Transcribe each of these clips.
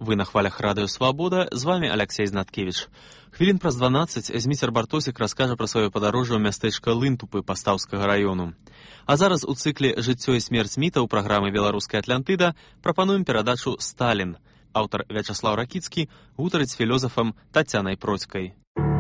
Вы на хвалях Радыё Свабода, з вами Алексей Знаткевич. Хвілін праз 12 Зміцер Бартосік раскажа пра сваё падарожжа ў мястэчка Лынтупы Пастаўскага раёну. А зараз у цыкле «Жыццё і смерць міта» ў праграмы «Беларуская Атлантыда» прапануем перадачу «Сталін». Аўтар Вячаслаў Ракіцкі гутарыць з філёзафам Тацянай Процькай.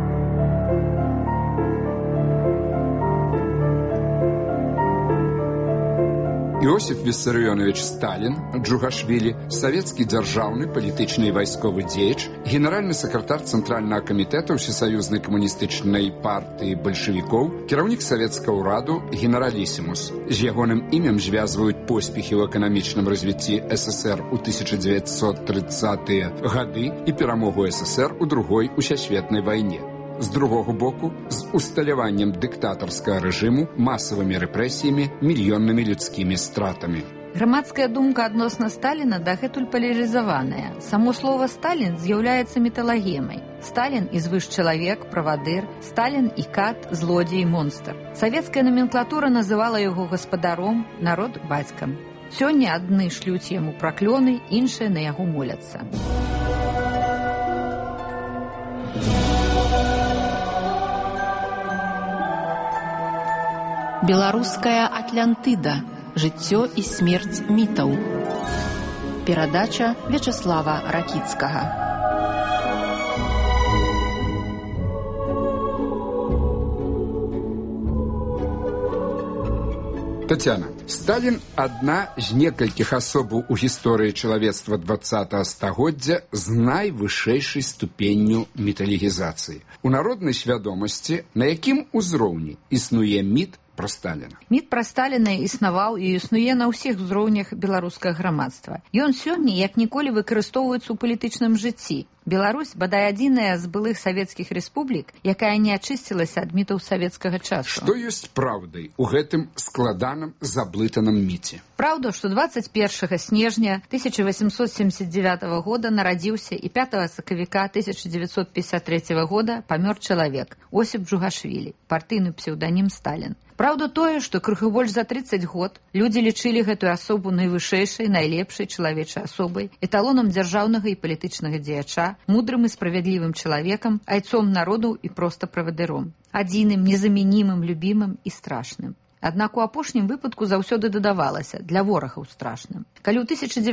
Іосиф Виссарионович Сталин, Джугашвили, советский державный, политичный и войсковый деятель, генеральный секретарь Центрального комитета Всесоюзной коммунистической партии большевиков, кіраўнік советского ураду, генералиссимус. З ягоным імем звязывают поспехи в экономичном развитии СССР у 1930-е годы и перамогу СССР у Другой усесветной войне. З другого боку, з усталяваннем дыктатарскага рэжыму, масавымі рэпрэсіямі, мільённымі людскімі стратамі. Грамадская думка адносна Сталіна дагэтуль палярызаваная. Само слово «Сталін» з'яўляецца металагемай. Сталін і звышчалавек, правадыр, Сталін і кат, злодзей, монстр. Савецкая номенклатура называла яго гаспадаром, народ бацькам. Сёння адны шлюць яму праклёны, іншыя на яго моляцца. Беларуская Атлантыда. Жыццё і смерць мітаў. Перадача Вячаслава Ракіцкага. Тацяна, Сталін адна з некалькіх асобаў у гісторыі чалавецтва 20-го стагоддзя з найвышэйшай ступенню міталігізацыі. У народнай свядомасці на якім узроўні існуе міт пра Сталіна? Міт пра Сталіна існаваў і існуе на ўсіх узроўнях беларускага грамадства. Ён сёння як ніколі выкарыстоўваецца ў палітычным жыцці. Беларусь, бадай адзіная з былых савецкіх рэспублік, якая не ачысцілася ад мітаў савецкага часу. Што ёсць праўдай у гэтым складаным заблытаным міце? Праўда, што 21 снежня 1879 года нарадзіўся і 5 сакавіка 1953 года памёр чалавек Осіп Джугашвілі, партыйны псеўданім Сталін. Праўда тое, што крыху больш за 30 год людзі лічылі гэтую асобу найвышэйшай, найлепшай чалавечай асобай, эталонам дзяржаўнага і палітычнага дзеяча, мудрым і справядлівым чалавекам, айцом народу і проста правадыром. Адзіным, незамянімым, любімым і страшным. Аднак у апошнім выпадку заўсёды дадавалася для ворагаў страшным. Калі ў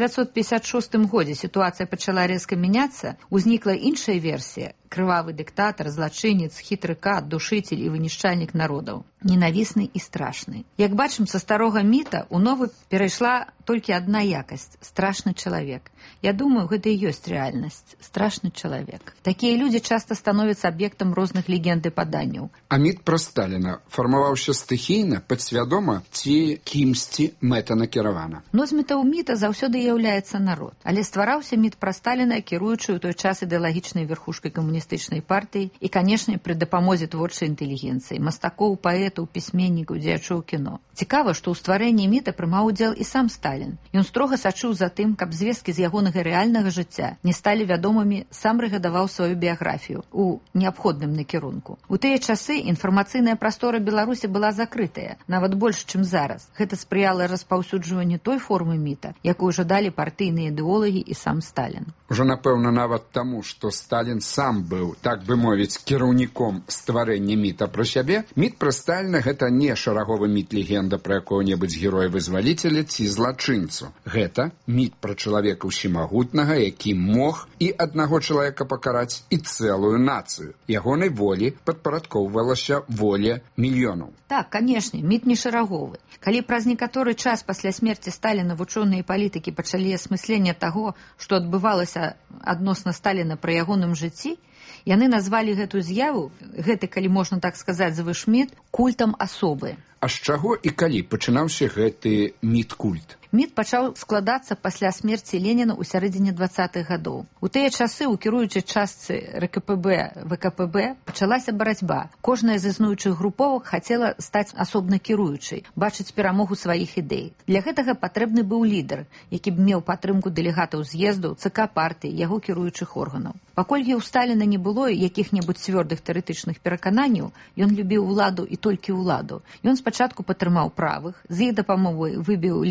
1956 годзе сітуацыя пачала рэзка мяняцца, узнікла іншая версія – крывавы дыктатар, злачынец, хітры кат, душыцель і вынішчальнік народаў. Ненавісны і страшны. Як бачым, са старога міта ў новы перайшла толькі адна якасць – страшны чалавек. Я думаю, гэта і ёсць рэальнасць – страшны чалавек. Такія людзі часта становяцца аб'ектам розных легенд і паданняў. А міт пра Сталіна фармаваўся стыхійна, падсвядома ці кімсьці мэтанакіравана? Носьбітам міта заўсёды з'яўляецца народ. Але ствараўся міт пра Сталіна, кіруючы ў той час ідэалагічнай верхушкай камуністычнай партыі і, канешне, пры дапамозе творчай інтэлігенцыі, мастакоў, паэтаў, пісьменнікаў, дзеячоў кіно. Цікава, што ў стварэнні міта прымаў удзел і сам Сталін. Ён строга сачыў за тым, каб звесткі з ягонага рэальнага жыцця не сталі вядомымі, сам рэгадаваў сваю біяграфію ў неабходным накірунку. У тыя часы інфармацыйная прастора Беларусі была закрытая, нават больш, чым зараз. Гэта спрыяла распаўсюджванню той формы міта, якую жадалі партыйныя ідэолагі і сам Сталін. Ужо, напэўна, нават таму, што Сталін сам быў, так бы мовіць, кіраўніком стварэння міта пра сябе, міт пра Сталіна – гэта не шараговы міт-легенда пра якога-небудзь героя-вызваліцеля ці злачынцу. Гэта міт пра чалавека ўсемагутнага, які мог і аднаго чалавека пакараць, і цэлую нацыю. Ягонай волі падпарадкоўвалася воля мільёнаў. Так, канешне, міт не шараговы. Калі праз некаторы час пасля смерці Сталіна вучоныя палітыкі пачалі асмысленне таго, што адбывалася адносна Сталіна пры ягоным жыцці, яны назвалі гэтую з'яву, гэты, калі можна так сказаць, звышміт, культам асобы. А з чаго і калі пачынаўся гэты міт-культ? Міт пачаў складацца пасля смерці Леніна ў сярэдзіне 20-х гадоў. У тыя часы ў кіруючай частцы РКПБ, ВКПБ пачалася барацьба. Кожная з існуючых груповак хацела стаць асобна кіруючай, бачыць перамогу сваіх ідэй. Для гэтага патрэбны быў лідар, які б меў падтрымку дэлегатаў з'ездаў, ЦК партыі, яго кіруючых органаў. Паколькі ў Сталіна не было якіх-небудзь цвёрдых тэарэтычных перакананняў, ён любіў уладу і толькі ўладу. Ён спачатку падтрымаў правых, з іх дапамогай выбіў лідараў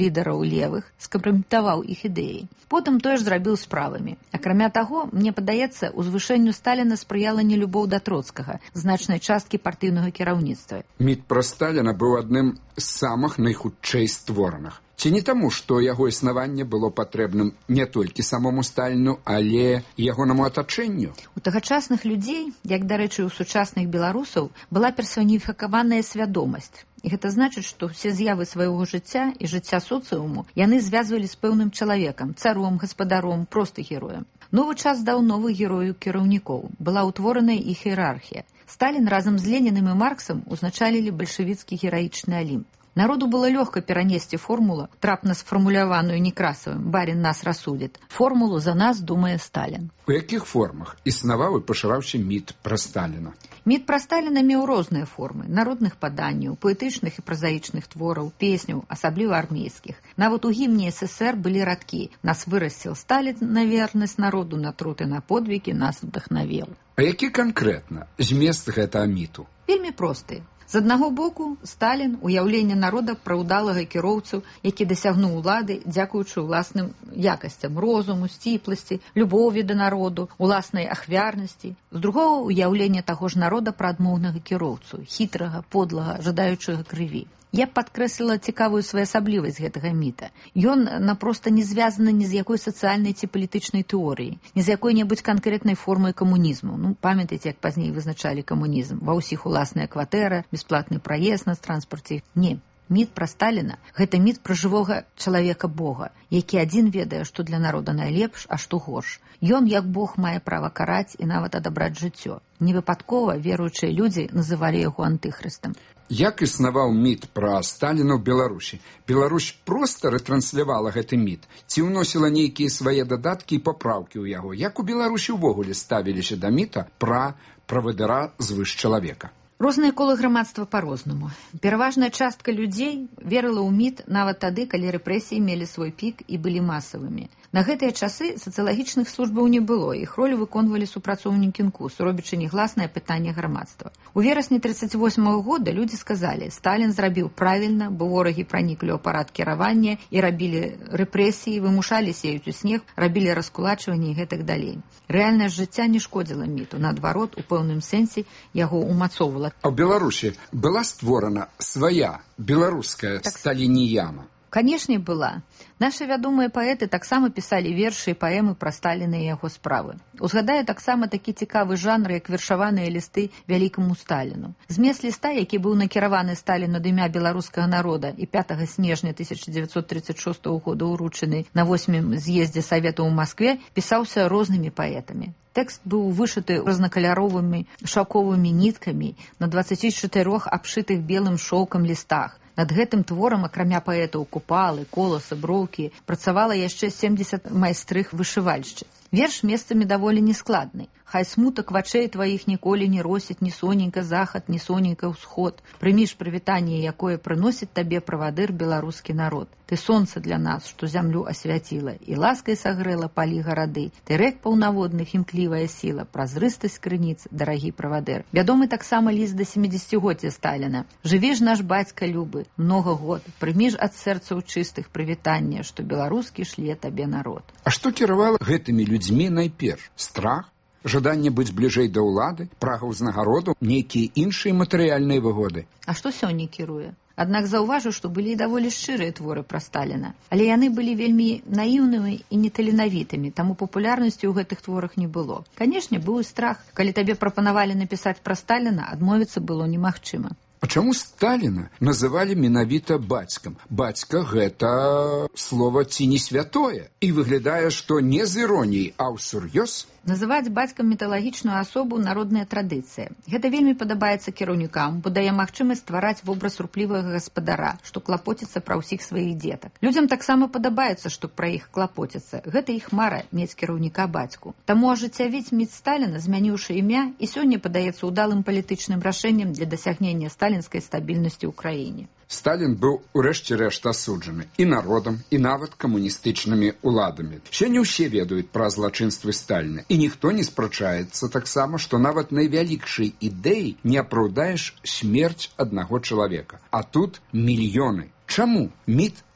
левых, скампраметаваў іх ідэі. Потым той ж зрабіў справамі. Акрамя таго, мне падаецца, узвышэнню Сталіна спрыяла нелюбоў да Троцкага, значнай часткі партыйнага кіраўніцтва. Міт пра Сталіна быў адным з самых найхутчэй створаных. Ці не таму, што яго існаванне было патрэбным не толькі самому Сталіну, але ягонаму атачэнню? У тагачасных людзей, як, дарэчы, у сучасных беларусаў, была персаніфікаваная свядомасць. І гэта значыць, што ўсе з'явы свайго жыцця і жыцця соцыуму яны звязвалі з пэўным чалавекам, царом, гаспадаром, проста героем. Новы час даў новых герояў кіраўнікоў. Была ўтвораная іх іерархія. Сталін разам з Ленінам і Марксам узначалілі бальшавіцкі гераічны алімп. Народу было лёгка перанесці формулу, трапна сфармуляваную Некрасавым «Барин нас рассудит». Формулу «За нас думае Сталін». У якіх формах існаваў і пашыраўся міт пра Сталіна? Міт пра Сталіна меў розныя формы: народных паданняў, паэтычных і празаічных твораў, песняў, асабліва армейскіх. Нават у гімне СССР былі радкі: «Нас вырасціл Сталін на вернасць народу, на труд і на подвігі нас вдахновел». А які канкрэтна змест гэтага міту? Вельмі просты. З аднаго боку, Сталін — уяўленне народа пра ўдалага кіроўцу, які дасягнуў улады дзякуючы ўласным якасцям розуму, сціпласці, любові да народу, уласнай ахвярнасці. З другога — уяўленне таго ж народа пра адмоўнага кіроўцу, хітрага, подлага, жадаючага крыві. Я б падкрэсліла цікавую своеасаблівасць гэтага міта. Ён напроста не звязаны ні з якой сацыяльнай ці палітычнай тэорыяй, ні з якой-небудзь канкрэтнай формай камунізму. Памятаеце, як пазней вызначалі камунізм? Ва ўсіх уласная кватэра, бясплатны праезд на транспарце. Не. Міт пра Сталіна — гэта міт пра жывога чалавека-бога, які адзін ведае, што для народа найлепш, а што горш. Ён, як Бог, мае права караць і нават адабраць жыццё. Невыпадкова веруючыя людзі называлі яго антыхрыстам. Як існаваў міт пра Сталіна ў Беларусі? Беларусь проста рэтранслявала гэты міт? Ці ўносіла нейкія свае дадаткі і папраўкі ў яго? Як у Беларусі ўвогуле ставіліся да міта пра правадыра звыш чалавека? Розныя колы грамадства па-рознаму. Пераважная частка людзей верыла ў міт нават тады, калі рэпрэсіі мелі свой пік і былі масавымі. На гэтыя часы сацыялагічных службаў не было, іх ролю выконвалі супрацоўнікі НКУС, робячы негласнае пытанне грамадства. У верасні 1938 года людзі сказалі: Сталін зрабіў правільна, бо ворагі праніклі ў апарат кіравання і рабілі рэпрэсіі, вымушалі сеяць у снег, рабілі раскулачванне і гэтак далей. Рэальнасць жыцця не шкодзіла міту, наадварот, у пэўным сэнсе яго ўмацоўвала. А ў Беларусі была створана свая беларуская сталініяна? Канешне, была. Нашы вядомыя паэты таксама пісалі вершы і паэмы пра Сталіна і яго справы. Узгадаю таксама такі цікавы жанр, як вершаваныя лісты вялікаму Сталіну. Змест ліста, які быў накіраваны Сталіну ад імя беларускага народа і 5 снежня 1936 года ўручаны на 8-м з'ездзе Саветаў у Маскве, пісаўся рознымі паэтамі. Тэкст быў вышыты рознакаляровымі шаўковымі ніткамі на 24 абшытых белым шоўкам лістах. Над гэтым творам, акрамя паэтаў Купалы, Коласа, Броўкі, працавала яшчэ 70 майстрых-вышывальшчыц. Верш месцамі даволі нескладны. Хай смутак вачэй тваіх ніколі не росіць ні соненька захад, ні соненька ўсход. Прыміш прывітанне, якое прыносіць табе правадыр беларускі народ. Ты сонца для нас, што зямлю асвяціла, і ласкай сагрэла палі гарады. Ты рэк паўнаводных імклівая сіла, празрыстасць крыніц, дарагі правадыр. Вядомы таксама ліст да 70-гоцця Сталіна. Жыві ж наш бацька любы, многа год, прыміш ад сэрцаў чыстых прывітанне, што беларускі шле табе народ. А што кіравала гэтымі людзьмі найперш? Страх? Жаданне быць бліжэй да ўлады, прага ўзнагароду, нейкія іншыя матэрыяльныя выгоды? А што сёння кіруе? Аднак заўважу, што былі даволі шчырыя творы пра Сталіна. Але яны былі вельмі наіўнымі і неталенавітымі, таму папулярнасці ў гэтых творах не было. Канешне, быў і страх. Калі табе прапанавалі напісаць пра Сталіна, адмовіцца было немагчыма. А чаму Сталіна называлі менавіта бацькам? Бацька — гэта слова ці не святое. І выглядае, што не з іроніяй, а ўсур'ёз. Называць бацькам міталагічную асобу — народная традыцыя. Гэта вельмі падабаецца кіраўнікам, бо дае магчымасць ствараць вобраз руплівага гаспадара, што клапоціцца пра ўсіх сваіх дзетак. Людзям таксама падабаецца, што пра іх клапоціцца. Гэта іх мара — мець кіраўніка бацьку. Таму ажыццявіць міт Сталіна, змяніўшы імя, і сёння падаецца ўдалым палітычным рашэннем для дасягнення сталінскай стабільнасці ў краіне. Сталін быў урэшце рэшт асуджаны і народам, і нават камуністычнымі ўладамі. Сёння ўсе ведаюць пра злачынствы Сталіна, і ніхто не спрачаецца таксама, што нават найвялікшай ідэі не апраўдаеш смерць аднаго чалавека. А тут мільёны. Чаму міт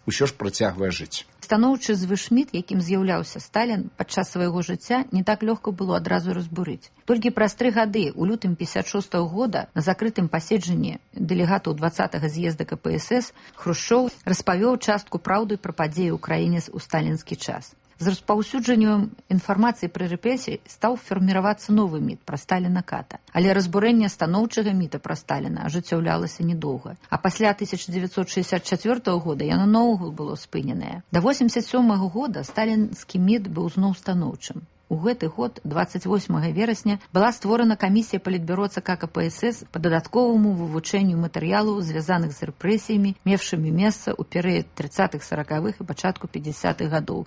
усё ж працягвае жыць. Станоўчы звышміт, якім з'яўляўся Сталін падчас свайго жыцця, не так лёгка было адразу разбурыць. Толькі праз 3 гады, у лютым 56-го года, на закрытым паседжанні дэлегатаў 20-го з'езда КПСС, Хрушчоў распавёў частку праўды пра падзеі ў краіне ў сталінскі час. З распаўсюджаннем інфармацыі пра рэпрэсіі стаў фарміравацца новы міт пра Сталіна-ката. Але разбурэнне станоўчага міта пра Сталіна ажыццяўлялася недоўга. А пасля 1964 года яно наогул было спыненае. Да 1987 года сталінскі міт быў зноў станоўчым. У гэты год, 28 верасня, была створана камісія палітбюро ЦК КПСС па дадатковаму вывучэнню матэрыялаў, звязаных з рэпрэсіямі, мевшымі месца ў перыяд 30-х, 40-х і пачатку 50-х гадоў.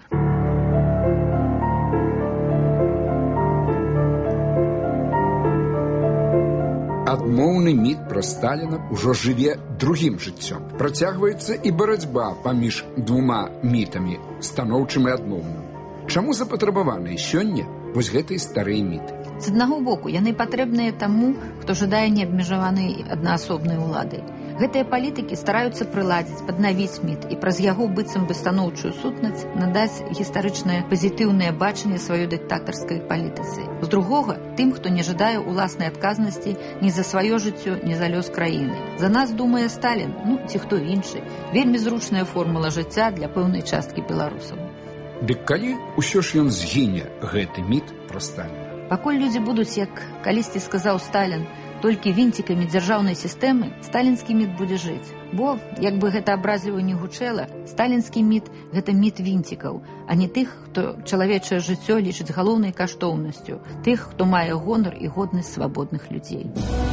Адмоўны міт пра Сталіна ўжо жыве другім жыццём. Працягваецца і барацьба паміж двума мітамі, станоўчым і адмоўным. Чаму запатрабаваныя сёння вось гэтыя старыя міты? З аднаго боку, яны патрэбныя таму, хто жадае неабмежаванай аднаасобнай улады. Гэтыя палітыкі стараюцца прыладзіць, паднавіць міт і праз яго быццам бы станоўчую сутнасць надаць гістарычнае пазітыўнае бачанне сваёй дыктатарскай палітыцы. З другога, тым, хто не жадае ўласнай адказнасці ні за сваё жыццё, ні за лёс краіны. За нас думае Сталін, ці хто іншы. Вельмі зручная формула жыцця для пэўнай часткі беларусаў. Дык калі ўсё ж ён згіне, гэты міт пра Сталіна? Пакуль людзі будуць, як калісьці сказаў Сталін, толькі вінцікамі дзяржаўнай сістэмы, сталінскі міт будзе жыць. Бо, як бы гэта абразліва не гучэла, сталінскі міт – гэта міт вінцікаў, а не тых, хто чалавечае жыццё лічыць галоўнай каштоўнасцю, тых, хто мае гонар і годнасць свабодных людзей.